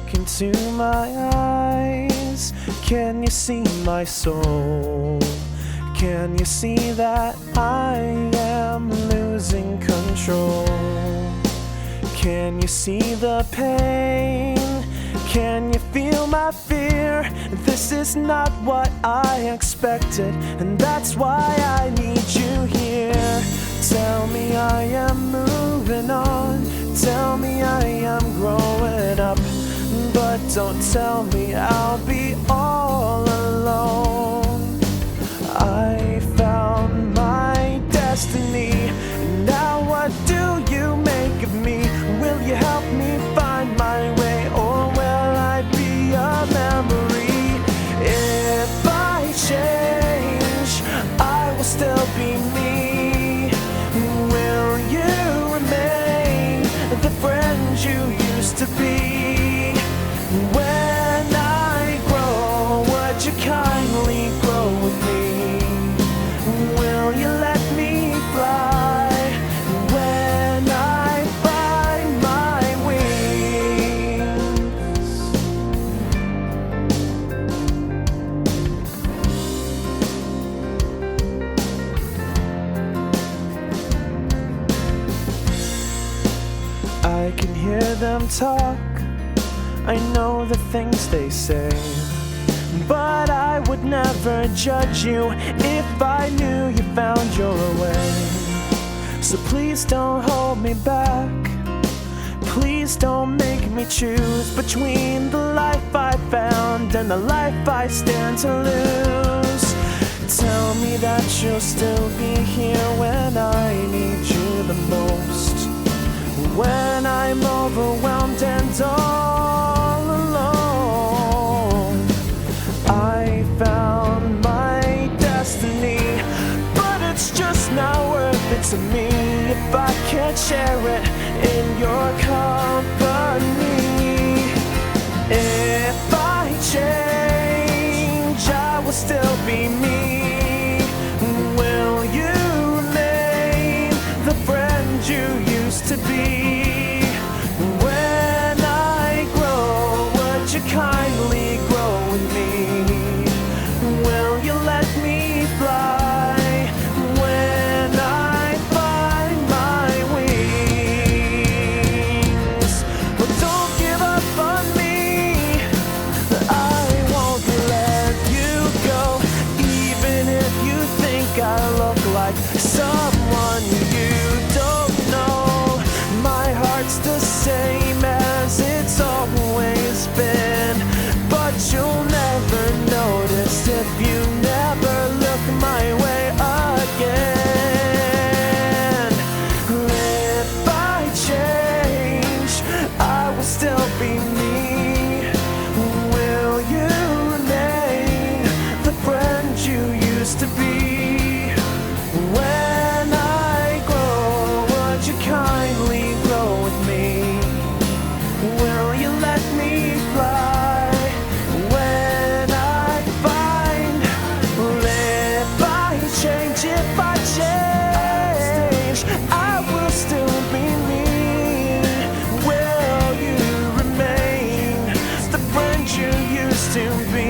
Look into my eyes. Can you see my soul? Can you see that I am losing control? Can you see the pain? Can you feel my fear? This is not what I expected, and that's why I need you here. Tell me I am moving on. Tell me I am growing up. But don't tell me I'll be all alone. I found my destiny. Now what do you make of me? Will you help me find my way, or will I be a memory? If I change, I will still be me. Will you remain the friend you used to be? When I grow, would you kindly grow with me? Will you let me fly when I find my wings? I can hear them talk. I know the things they say, but I would never judge you if I knew you found your way. So please don't hold me back. Please don't make me choose between the life I found and the life I stand to lose. Tell me that you'll still be here when I need you the most. When I'm overwhelmed and all alone, I found my destiny, but it's just not worth it to me if I can't share it in your company. If I change, I will still be me. Will you remain the friend you used to be? When I grow, would you kindly grow with me? Will you let me fly when I find my wings? But don't give up on me. I won't let you go, even if you think I look like someone you don't know. My heart's the same as it's always been, but you'll never notice if you never look my way again. If I change, I will still be me. Will you remain the friend you used to be? When I grow, would you kindly grow with me? Will you let me fly when I find? If I change, I will still be me. Will you remain the friend you used to be?